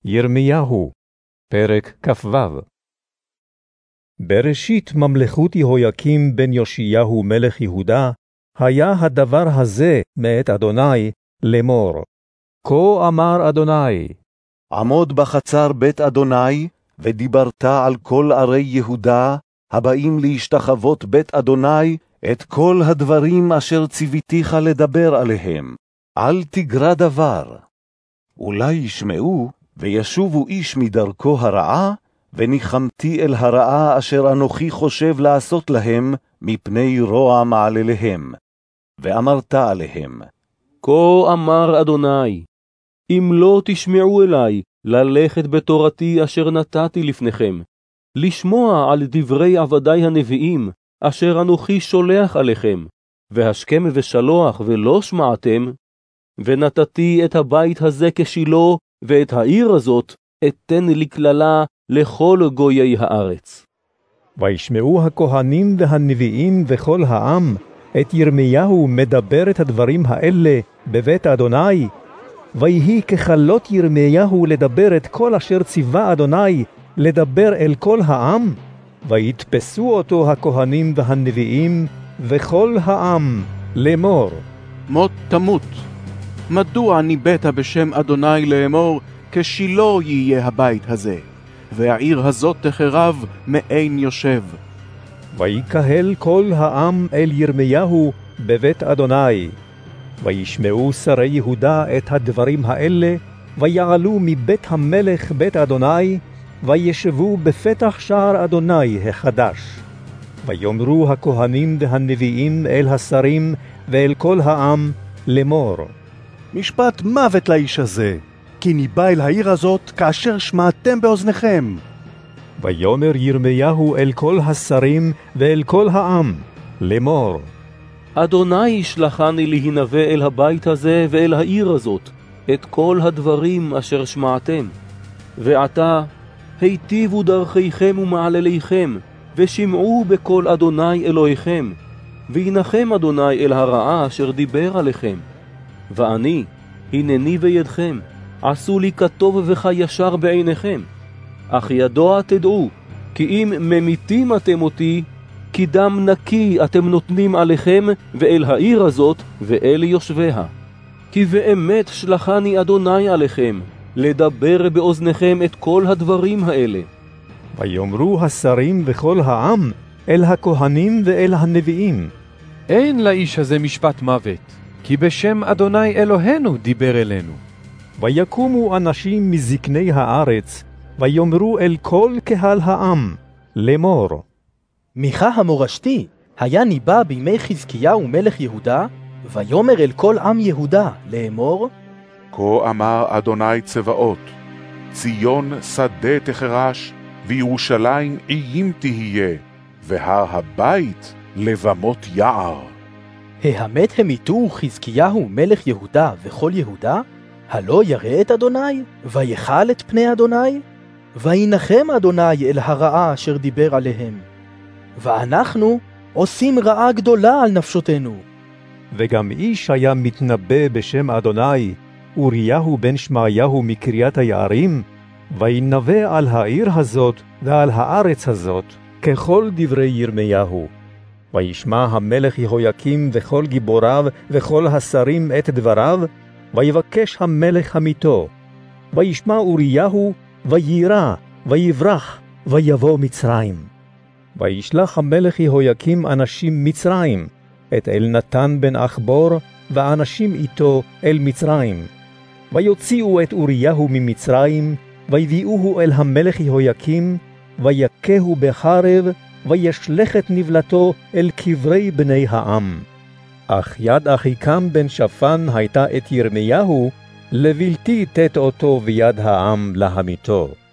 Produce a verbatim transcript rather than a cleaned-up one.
ירמיהו, פרק כ"ו. בראשית ממלכות יהויקים בן יאשיהו מלך יהודה, היה הדבר הזה מאת אדוני לאמור. כה אמר אדוני, עמוד בחצר בית אדוני, ודיברת על כל ערי יהודה, הבאים להשתחוות בית אדוני, את כל הדברים אשר ציוויתיך לדבר עליהם. אל תגרע דבר. אולי ישמעו, וישובו איש מדרכו הרעה, וניחמתי אל הרעה אשר אנוכי חושב לעשות להם, מפני רוע מעלליהם. ואמרת עליהם, כה אמר אדוני, אם לא תשמעו אלי, ללכת בתורתי אשר נתתי לפניכם, לשמוע על דברי עבדי הנביאים, אשר אנוכי שולח עליכם, והשכם ושלוח ולא שמעתם, ונתתי את הבית הזה כשילו, ואת העיר הזאת אתן לכללה לכל גויי הארץ. וישמעו הכהנים והנביאים וכל העם, את ירמיהו מדבר את הדברים האלה בבית אדוני, ויהי ככלות ירמיהו לדבר את כל אשר ציווה אדוני, לדבר אל כל העם, ויתפסו אותו הכהנים והנביאים וכל העם לאמור. מות תמות, מדוע ניבאת בשם אדוני לאמור, כשילו יהיה הבית הזה, והעיר הזאת תחרב מאין יושב. ויקהל כל העם אל ירמיהו בבית אדוני. וישמעו שרי יהודה את הדברים האלה, ויעלו מבית המלך בית אדוני, וישבו בפתח שער אדוני החדש. ויאמרו הכהנים והנביאים אל השרים ואל כל העם לאמור. משפט מוות לאיש הזה, כי ניבא אל העיר הזאת כאשר שמעתם באוזניכם. ויאמר ירמיהו אל כל השרים ואל כל העם לאמור. אדוני שלחני להינבא אל הבית הזה ואל העיר הזאת, את כל הדברים אשר שמעתם. ועתה, היטיבו דרכיכם ומעלליכם, ושמעו בקול אדוני אלוהיכם, וינחם אדוני אל הרעה אשר דיבר עליכם. ואני, הנני בידכם, עשו לי כטוב וכישר בעיניכם. אך ידוע תדעו, כי אם ממיתים אתם אותי, כי דם נקי אתם נותנים עליכם ואל העיר הזאת ואל יושביה. כי באמת שלחני אדוני עליכם, לדבר באוזניכם את כל הדברים האלה. ויאמרו השרים וכל העם אל הכהנים ואל הנביאים. אין לאיש הזה משפט מוות, כי בשם אדוני אלוהינו דיבר אלינו. ויקומו אנשים מזקני הארץ, ויאמרו אל כל קהל העם לאמור. מיכה המורשתי היה ניבא בימי חזקיהו מלך יהודה, ויאמר אל כל עם יהודה לאמור. כה אמר אדוני צבאות, ציון שדה תחרש, וירושלים עיים תהיה, והר הבית לבמות יער. ההמת המיתו חזקיהו מלך יהודה וכל יהודה, הלא ירא את אדוני, ויחל את פני אדוני, וינחם אדוני אל הרעה אשר דיבר עליהם. ואנחנו עושים רעה גדולה על נפשותנו. וגם איש היה מתנבא בשם אדוני, אוריהו בן שמעיהו מקריית היערים, וינבא על העיר הזאת ועל הארץ הזאת, ככל דברי ירמיהו. וישמע המלך יהויקים וכל גיבוריו וכל השרים את דבריו, ויבקש המלך המיתו. וישמע אוריהו, ויירא, ויברח, ויבוא מצרים. וישלח המלך יהויקים אנשים מצרים, את אלנתן בן אחבור, ואנשים איתו אל מצרים. ויוציאו את אוריהו ממצרים, ויביאוהו אל המלך יהויקים, ויכהו בחרב, וישלח את נבלתו אל קברי בני העם. אך יד אחיקם בן שפן הייתה את ירמיהו, לבלתי תת אותו ביד העם להמיתו.